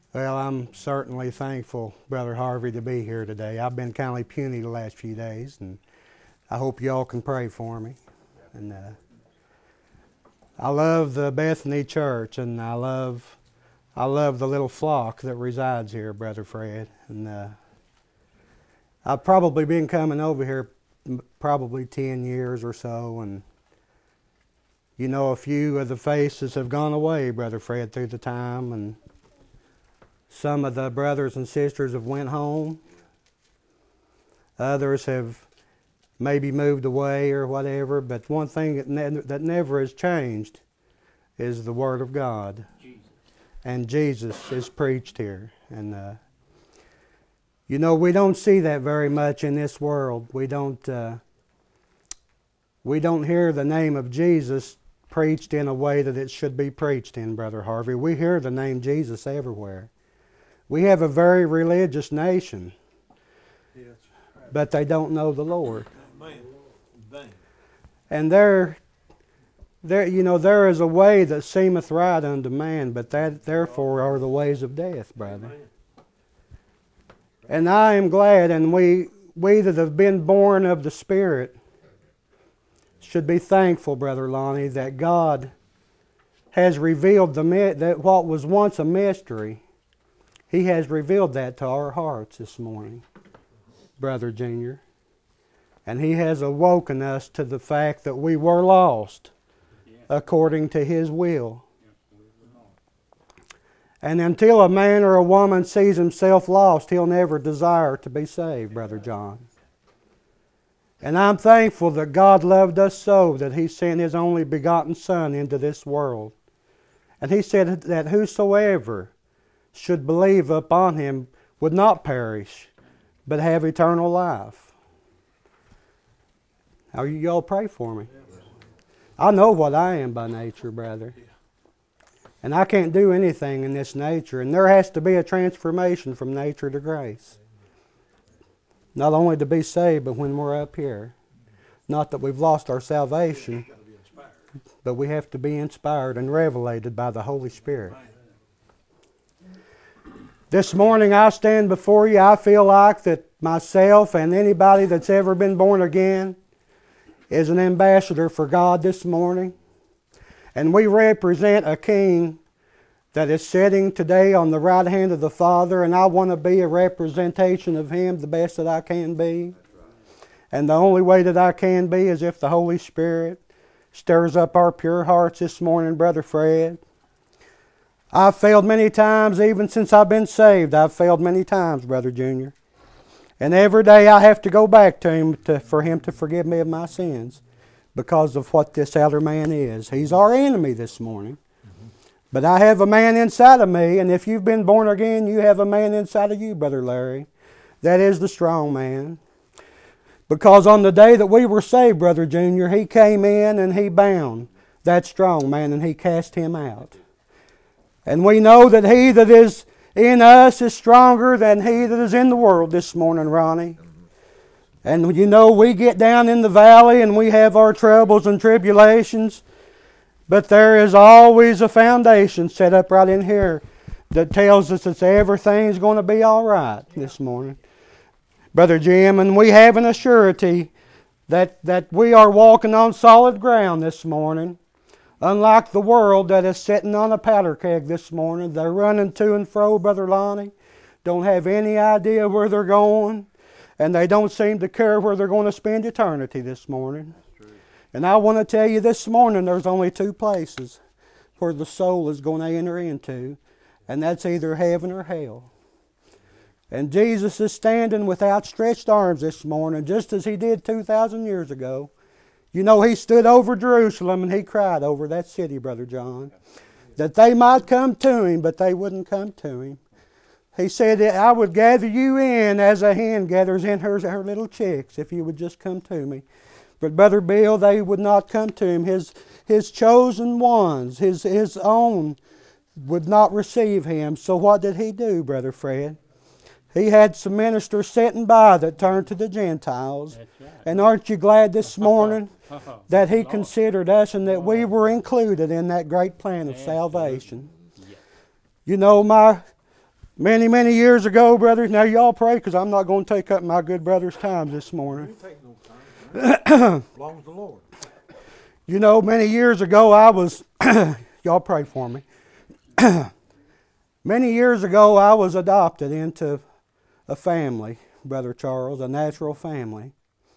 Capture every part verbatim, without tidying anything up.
Well, I'm certainly thankful, Brother Harvey, to be here today. I've been kind of puny the last few days, and I hope you all can pray for me. And uh, I love the Bethany Church, and I love, I love the little flock that resides here, Brother Fred. And uh, I've probably been coming over here probably ten years or so, and you know, a few of the faces have gone away, Brother Fred, through the time, and some of the brothers and sisters have went home. Others have maybe moved away or whatever. But one thing that, ne- that never has changed is the Word of God. Jesus. And Jesus is preached here. And, uh, you know, we don't see that very much in this world. We don't, uh, we don't hear the name of Jesus preached in a way that it should be preached in, Brother Harvey. We hear the name Jesus everywhere. We have a very religious nation, yes, right, but they don't know the Lord. Amen. And there, there, you know, there is a way that seemeth right unto man, but that therefore are the ways of death, brother. Amen. And I am glad, and we, we that have been born of the Spirit should be thankful, Brother Lonnie, that God has revealed the that what was once a mystery. He has revealed that to our hearts this morning, Brother Junior. And He has awoken us to the fact that we were lost according to His will. And until a man or a woman sees himself lost, he'll never desire to be saved, Brother John. And I'm thankful that God loved us so that He sent His only begotten Son into this world. And He said that whosoever should believe upon Him would not perish, but have eternal life. Now, you all pray for me. I know what I am by nature, brother. And I can't do anything in this nature. And there has to be a transformation from nature to grace. Not only to be saved, but when we're up here. Not that we've lost our salvation, but we have to be inspired and revelated by the Holy Spirit. This morning I stand before you, I feel like that myself and anybody that's ever been born again is an ambassador for God this morning. And we represent a king that is sitting today on the right hand of the Father, and I want to be a representation of Him the best that I can be. And the only way that I can be is if the Holy Spirit stirs up our pure hearts this morning, Brother Fred. I've failed many times, even since I've been saved. I've failed many times, Brother Junior. And every day I have to go back to Him to, for Him to forgive me of my sins because of what this outer man is. He's our enemy this morning. Mm-hmm. But I have a man inside of me, and if you've been born again, you have a man inside of you, Brother Larry. That is the strong man. Because on the day that we were saved, Brother Junior, He came in and He bound that strong man and He cast him out. And we know that He that is in us is stronger than he that is in the world this morning, Ronnie. And you know, we get down in the valley and we have our troubles and tribulations, but there is always a foundation set up right in here that tells us that everything's going to be all right this morning, Brother Jim. And we have an assurity that, that we are walking on solid ground this morning. Unlike the world that is sitting on a powder keg this morning. They're running to and fro, Brother Lonnie. Don't have any idea where they're going. And they don't seem to care where they're going to spend eternity this morning. And I want to tell you this morning there's only two places where the soul is going to enter into. And that's either heaven or hell. And Jesus is standing with outstretched arms this morning, just as He did two thousand years ago. You know, He stood over Jerusalem and He cried over that city, Brother John, that they might come to Him, but they wouldn't come to Him. He said, I would gather you in as a hen gathers in her, her little chicks if you would just come to me. But Brother Bill, they would not come to Him. His, his chosen ones, his, his own, would not receive Him. So what did He do, Brother Fred? He had some ministers sitting by that turned to the Gentiles. Right. And aren't you glad this morning that He considered us and that we were included in that great plan of salvation? You know, my Many, many years ago, brothers, now y'all pray because I'm not going to take up my good brother's time this morning. You take no time. As long as the Lord. You know, many years ago I was, y'all pray for me. Many years ago I was adopted into a family, Brother Charles, a natural family.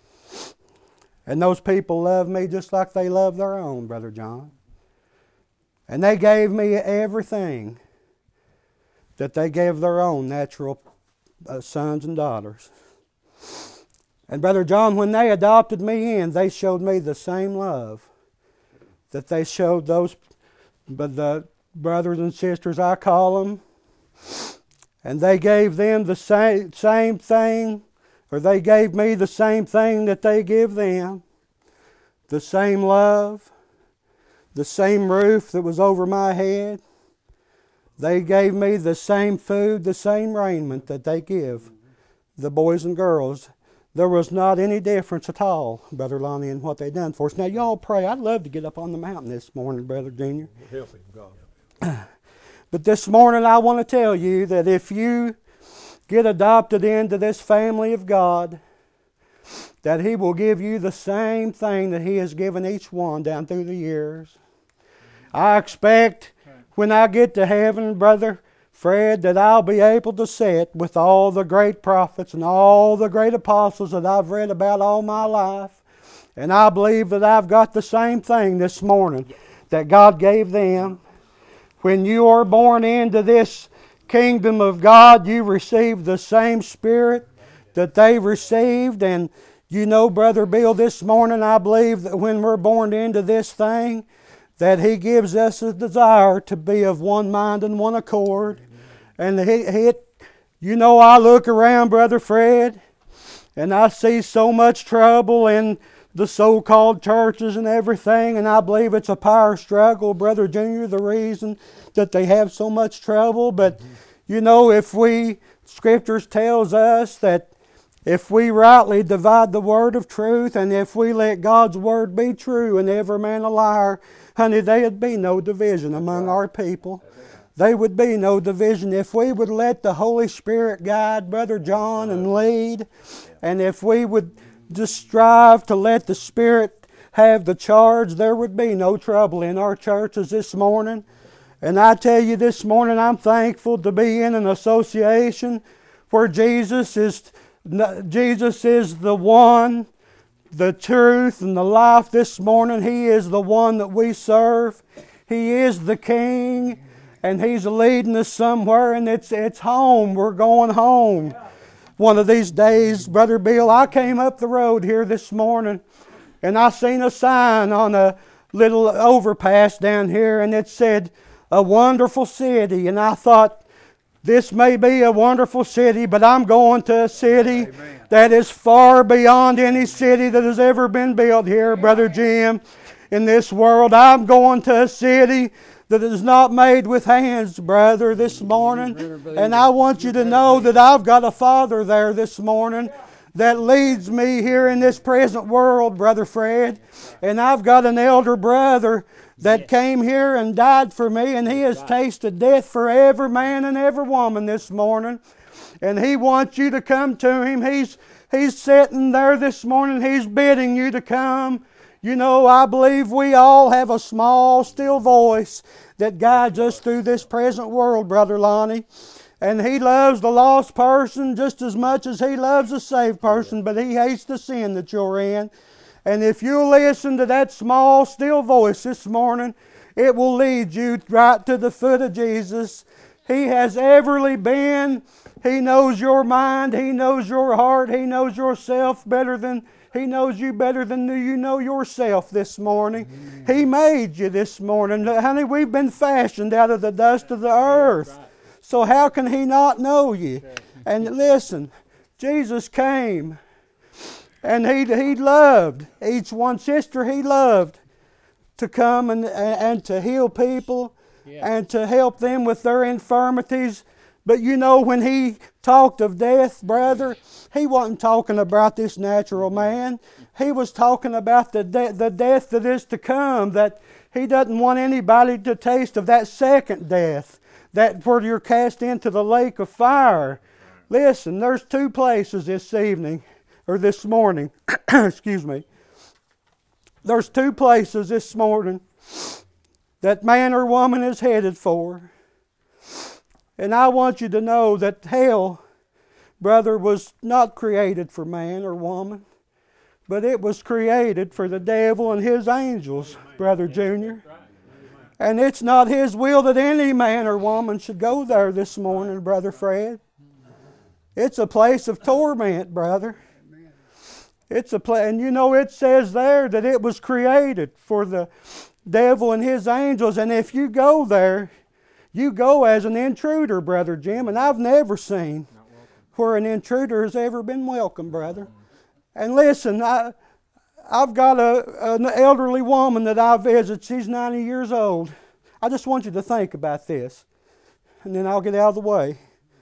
And those people loved me just like they love their own, Brother John. And they gave me everything that they gave their own natural uh, sons and daughters. And Brother John, when they adopted me in, they showed me the same love that they showed those, but the brothers and sisters, I call them. And they gave them the same, same thing, or they gave me the same thing that they give them. The same love, the same roof that was over my head. They gave me the same food, the same raiment that they give the boys and girls. There was not any difference at all, Brother Lonnie, in what they done for us. Now, y'all pray. I'd love to get up on the mountain this morning, Brother Junior. Help him, God. But this morning I want to tell you that if you get adopted into this family of God, that He will give you the same thing that He has given each one down through the years. I expect when I get to heaven, Brother Fred, that I'll be able to sit with all the great prophets and all the great apostles that I've read about all my life. And I believe that I've got the same thing this morning that God gave them. When you are born into this kingdom of God, you receive the same Spirit that they received. And you know, Brother Bill, this morning I believe that when we're born into this thing, that He gives us a desire to be of one mind and one accord. And he, he, you know, I look around, Brother Fred, and I see so much trouble in the so-called churches and everything, and I believe it's a power struggle, Brother Junior, the reason that they have so much trouble. But, you know, if we, Scriptures tells us that if we rightly divide the word of truth, and if we let God's word be true and every man a liar, honey, there'd be no division among our people. There would be no division if we would let the Holy Spirit guide Brother John and lead. And if we would just strive to let the Spirit have the charge, there would be no trouble in our churches this morning. And I tell you this morning, I'm thankful to be in an association where Jesus is, Jesus is the one, the truth and the life this morning. He is the one that we serve. He is the King, and He's leading us somewhere, and it's, it's home. We're going home. One of these days, Brother Bill, I came up the road here this morning, and I seen a sign on a little overpass down here, and it said, "A wonderful city." And I thought, this may be a wonderful city, but I'm going to a city Amen. That is far beyond any city that has ever been built here, Brother Jim. In this world, I'm going to a city that is not made with hands, brother, this morning. And I want you to know that I've got a Father there this morning that leads me here in this present world, Brother Fred. And I've got an elder brother that came here and died for me, and he has tasted death for every man and every woman this morning. And he wants you to come to him. He's, he's sitting there this morning. He's bidding you to come. You know, I believe we all have a small, still voice that guides us through this present world, Brother Lonnie. And He loves the lost person just as much as He loves the saved person, but He hates the sin that you're in. And if you'll listen to that small, still voice this morning, it will lead you right to the foot of Jesus. He has everly been. He knows your mind. He knows your heart. He knows yourself better than He knows you better than you know yourself this morning. Amen. He made you this morning. Honey, we've been fashioned out of the dust of the earth. So how can He not know you? And listen, Jesus came and He, he loved each one sister He loved to come and, and to heal people and to help them with their infirmities. But you know, when He talked of death, brother, He wasn't talking about this natural man. He was talking about the, de- the death that is to come, that He doesn't want anybody to taste of that second death, that where you're cast into the lake of fire. Listen, there's two places this evening, or this morning, excuse me. There's two places this morning that man or woman is headed for. And I want you to know that hell, brother, was not created for man or woman, but it was created for the devil and his angels, Brother Junior. And it's not his will that any man or woman should go there this morning, Brother Fred. It's a place of torment, brother. It's a place, and you know it says there that it was created for the devil and his angels. And if you go there, you go as an intruder, Brother Jim. And I've never seen where an intruder has ever been welcome, brother. And listen, I, I've got a, an elderly woman that I visit. She's ninety years old. I just want you to think about this, and then I'll get out of the way.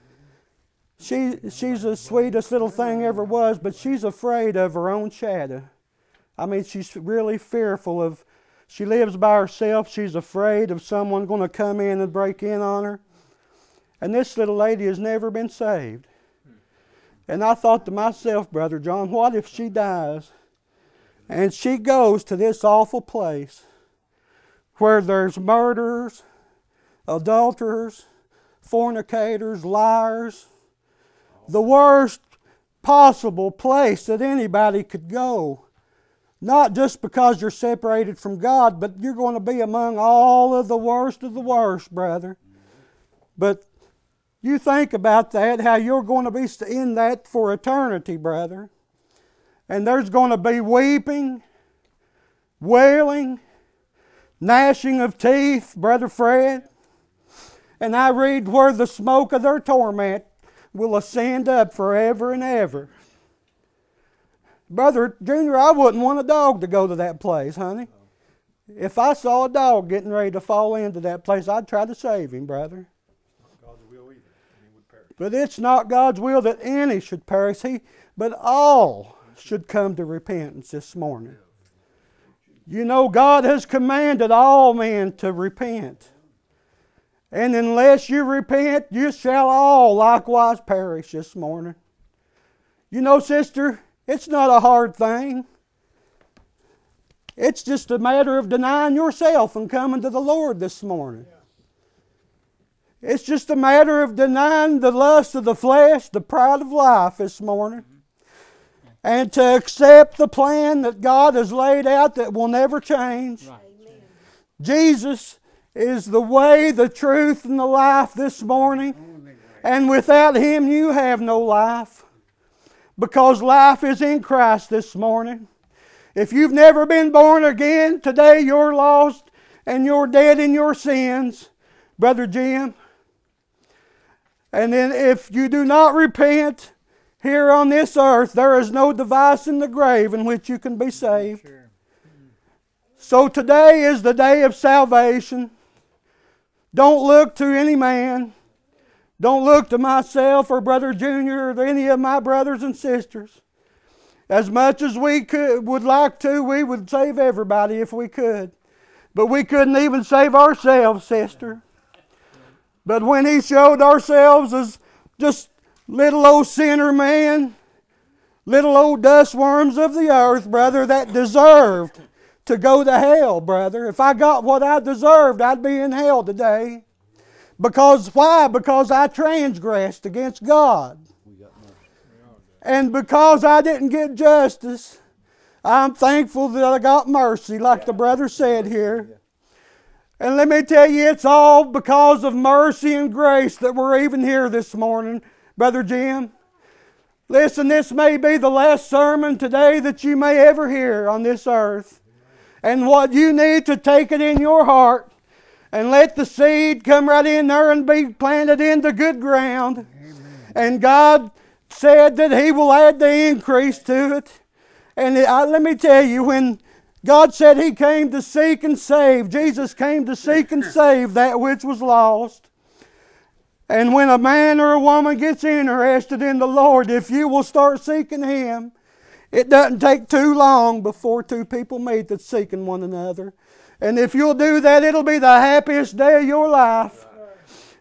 She, she's the sweetest little thing ever was, but she's afraid of her own shadow. I mean, she's really fearful of, she lives by herself. She's afraid of someone going to come in and break in on her. And this little lady has never been saved. And I thought to myself, Brother John, what if she dies and she goes to this awful place where there's murderers, adulterers, fornicators, liars, the worst possible place that anybody could go. Not just because you're separated from God, but you're going to be among all of the worst of the worst, brother. But you think about that, how you're going to be in that for eternity, brother. And there's going to be weeping, wailing, gnashing of teeth, Brother Fred. And I read where the smoke of their torment will ascend up forever and ever. Brother Junior, I wouldn't want a dog to go to that place, honey. If I saw a dog getting ready to fall into that place, I'd try to save him, brother. But it's not God's will that any should perish, he, but all should come to repentance this morning. You know, God has commanded all men to repent. And unless you repent, you shall all likewise perish this morning. You know, sister, it's not a hard thing. It's just a matter of denying yourself and coming to the Lord this morning. It's just a matter of denying the lust of the flesh, the pride of life this morning, and to accept the plan that God has laid out that will never change. Right. Jesus is the way, the truth, and the life this morning. And without Him you have no life, because life is in Christ this morning. If you've never been born again, today you're lost and you're dead in your sins, Brother Jim. And then if you do not repent here on this earth, there is no device in the grave in which you can be saved. Sure. So today is the day of salvation. Don't look to any man. Don't look to myself or Brother Junior or any of my brothers and sisters. As much as we could, would like to, we would save everybody if we could. But we couldn't even save ourselves, sister. But when He showed ourselves as just little old sinner man, little old dust worms of the earth, brother, that deserved to go to hell, brother. If I got what I deserved, I'd be in hell today. Because why? Because I transgressed against God. And because I didn't get justice, I'm thankful that I got mercy, like the brother said here. And let me tell you, it's all because of mercy and grace that we're even here this morning, Brother Jim. Listen, this may be the last sermon today that you may ever hear on this earth. And what you need to take it in your heart and let the seed come right in there and be planted into good ground. Amen. And God said that He will add the increase to it. And it, I, let me tell you, when God said He came to seek and save, Jesus came to seek and save that which was lost. And when a man or a woman gets interested in the Lord, if you will start seeking Him, it doesn't take too long before two people meet that's seeking one another. And if you'll do that, it'll be the happiest day of your life.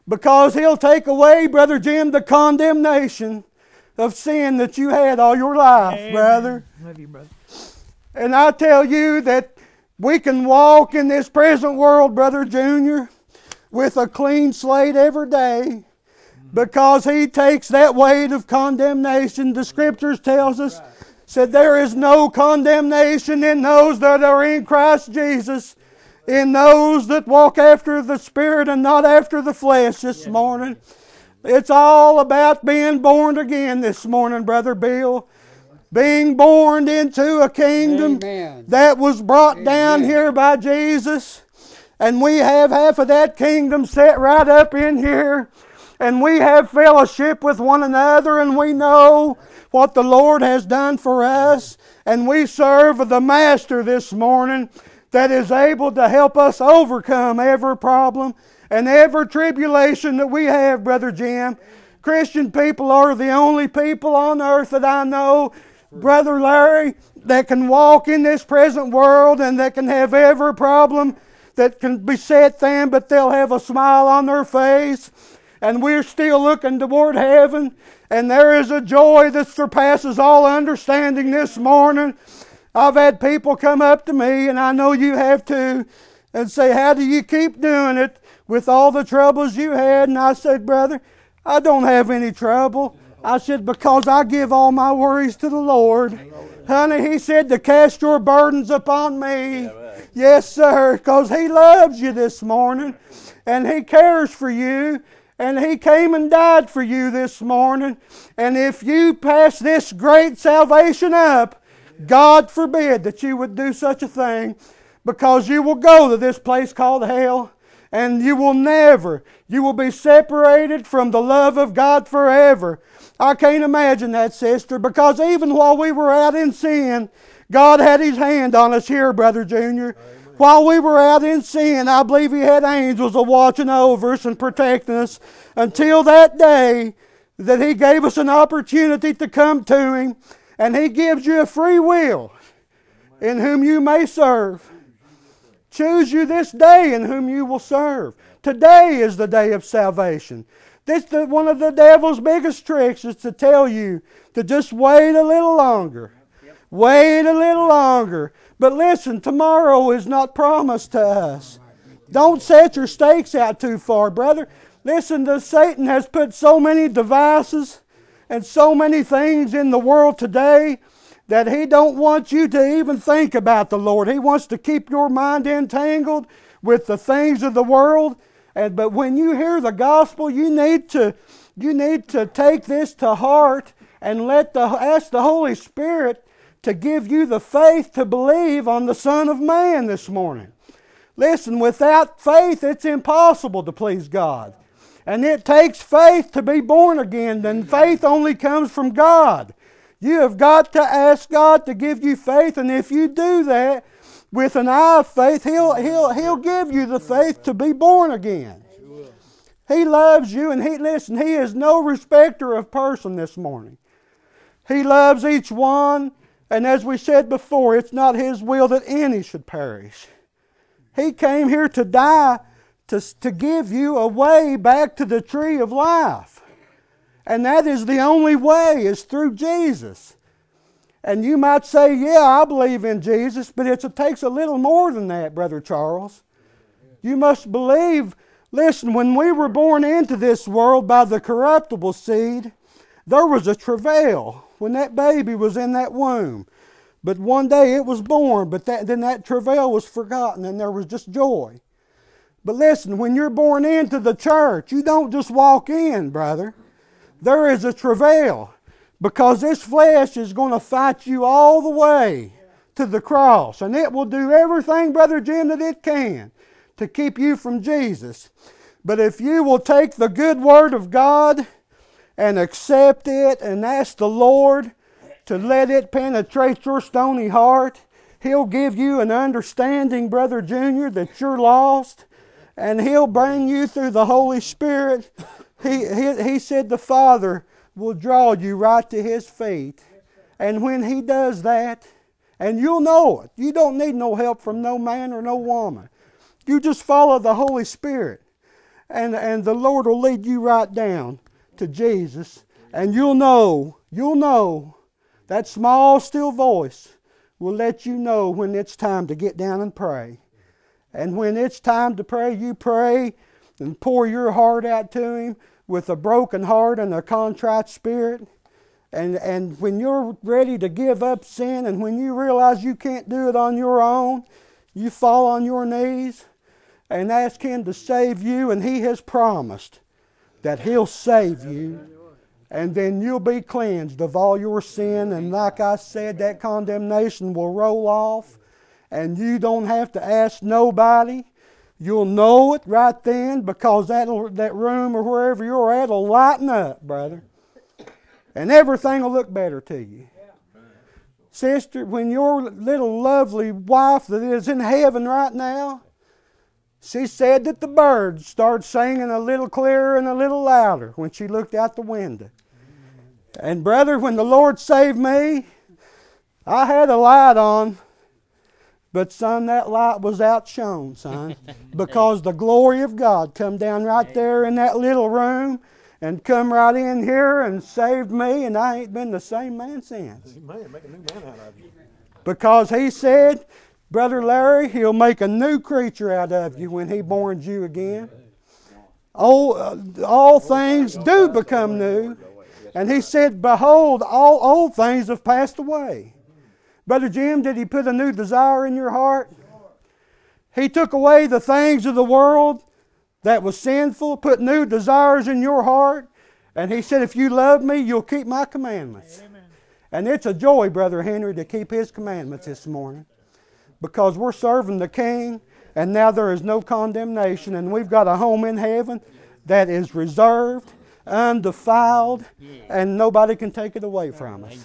Because He'll take away, Brother Jim, the condemnation of sin that you had all your life, Amen. brother. Love you, brother. And I tell you that we can walk in this present world, Brother Junior, with a clean slate every day, because He takes that weight of condemnation. The Scriptures tells us, said there is no condemnation in those that are in Christ Jesus, in those that walk after the Spirit and not after the flesh this yes. morning. It's all about being born again this morning, Brother Bill. Being born into a kingdom Amen. That was brought Amen. Down here by Jesus. And we have half of that kingdom set right up in here. And we have fellowship with one another, and we know what the Lord has done for us. And we serve the Master this morning that is able to help us overcome every problem and every tribulation that we have, Brother Jim. Christian people are the only people on earth that I know, Brother Larry, that can walk in this present world and that can have every problem that can beset them, but they'll have a smile on their face. And we're still looking toward heaven, and there is a joy that surpasses all understanding this morning. I've had people come up to me, and I know you have too, and say, how do you keep doing it with all the troubles you had? And I said, brother, I don't have any trouble. I said, because I give all my worries to the Lord. Honey, He said to cast your burdens upon me. Yeah, right. Yes, sir, because He loves you this morning, and He cares for you, and He came and died for you this morning. And if you pass this great salvation up, God forbid that you would do such a thing, because you will go to this place called hell, and you will never, you will be separated from the love of God forever. I can't imagine that, sister, because even while we were out in sin, God had His hand on us here, Brother Junior. Amen. While we were out in sin, I believe He had angels a watching over us and protecting us until that day that He gave us an opportunity to come to Him. And He gives you a free will in whom you may serve. Choose you this day in whom you will serve. Today is the day of salvation. This the, one of the devil's biggest tricks is to tell you to just wait a little longer. Wait a little longer. But listen, tomorrow is not promised to us. Don't set your stakes out too far, brother. Listen, the, Satan has put so many devices and so many things in the world today that he don't want you to even think about the Lord. He wants to keep your mind entangled with the things of the world. And but when you hear the gospel, you need to you need to take this to heart and let the ask the Holy Spirit to give you the faith to believe on the Son of Man this morning. Listen, without faith, it's impossible to please God. And it takes faith to be born again, and faith only comes from God. You have got to ask God to give you faith, and if you do that with an eye of faith, He'll, he'll, he'll give you the faith to be born again. He loves you, and He, listen, He is no respecter of person this morning. He loves each one, and as we said before, it's not His will that any should perish. He came here to die To, to give you a way back to the tree of life. And that is the only way, is through Jesus. And you might say, yeah, I believe in Jesus, but it's, it takes a little more than that, Brother Charles. You must believe, listen, when we were born into this world by the corruptible seed, there was a travail when that baby was in that womb. But one day it was born, but that, then that travail was forgotten and there was just joy. But listen, when you're born into the church, you don't just walk in, brother. There is a travail, because this flesh is going to fight you all the way to the cross. And it will do everything, Brother Jim, that it can to keep you from Jesus. But if you will take the good word of God and accept it and ask the Lord to let it penetrate your stony heart, He'll give you an understanding, Brother Junior, that you're lost. And He'll bring you through the Holy Spirit. He, he, he said the Father will draw you right to His feet. And when He does that, and you'll know it. You don't need no help from no man or no woman. You just follow the Holy Spirit. And, and the Lord will lead you right down to Jesus. And you'll know, you'll know, that small, still voice will let you know when it's time to get down and pray. And when it's time to pray, you pray and pour your heart out to Him with a broken heart and a contrite spirit. And, and when you're ready to give up sin and when you realize you can't do it on your own, you fall on your knees and ask Him to save you, and He has promised that He'll save you, and then you'll be cleansed of all your sin, and like I said, that condemnation will roll off, and you don't have to ask nobody. You'll know it right then, because that'll, that room or wherever you're at will lighten up, brother, and everything will look better to you. Sister, when your little lovely wife that is in heaven right now, she said that the birds started singing a little clearer and a little louder when she looked out the window. And brother, when the Lord saved me, I had a light on, but son, that light was outshone, son, because the glory of God come down right there in that little room and come right in here and saved me, and I ain't been the same man since. Amen. Make a new man out of you. Because He said, Brother Larry, He'll make a new creature out of you when He borns you again. All, uh, all things do become new. And He said, behold, all old things have passed away. Brother Jim, did He put a new desire in your heart? He took away the things of the world that was sinful, put new desires in your heart, and He said, if you love me, you'll keep my commandments. Amen. And it's a joy, Brother Henry, to keep His commandments this morning, because we're serving the King, and now there is no condemnation, and we've got a home in heaven that is reserved, undefiled, and nobody can take it away from us.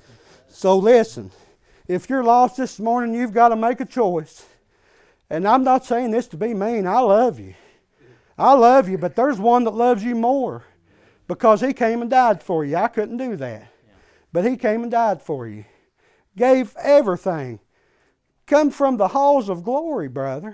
So listen, if you're lost this morning, you've got to make a choice. And I'm not saying this to be mean. I love you. I love you, but there's one that loves you more, because He came and died for you. I couldn't do that. But He came and died for you. Gave everything. Come from the halls of glory, brother.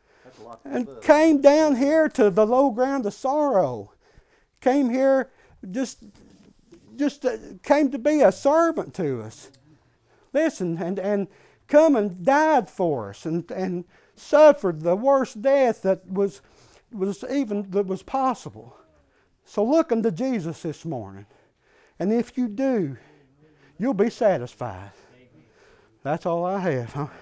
And came down here to the low ground of sorrow. Came here, just, just uh, came to be a servant to us. Listen, and, and come and died for us, and, and suffered the worst death that was, was even that was possible. So look unto Jesus this morning. And if you do, you'll be satisfied. That's all I have, huh?